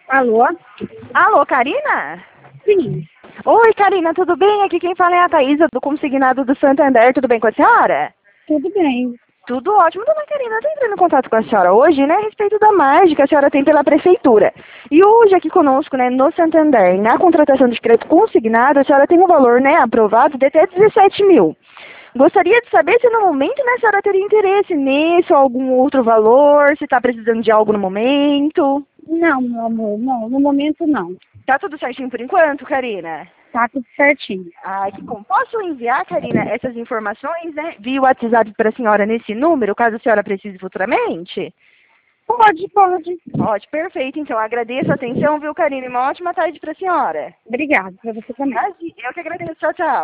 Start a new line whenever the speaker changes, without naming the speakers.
Alô?
Alô, Karina?
Sim,
Oi, Karina, tudo bem? Aqui quem fala é a Thaisa, do Consignado do Santander. Tudo bem com a senhora?
tudo bem.
Tudo ótimo. Dona Karina, eu estou entrando em contato com a senhora hoje, né, a respeito da margem que a senhora tem pela prefeitura. E hoje aqui conosco, né, no Santander, na contratação de crédito consignado, a senhora tem um valor, né, aprovado de até 17 mil. Gostaria de saber se no momento, né, a senhora teria interesse nesse ou algum outro valor, se está precisando de algo no momento.
Não, meu amor, não, no momento não.
Tá tudo certinho por enquanto, Karina?
Tá tudo certinho.
Ah, que bom. Posso enviar, Karina, essas informações, né, via WhatsApp para a senhora nesse número, caso a senhora precise futuramente?
Pode, pode.
Ótimo, perfeito. Então, agradeço a atenção, viu, Karina? E uma ótima tarde para a senhora.
Obrigada, pra você também.
Eu que agradeço. Tchau, tchau.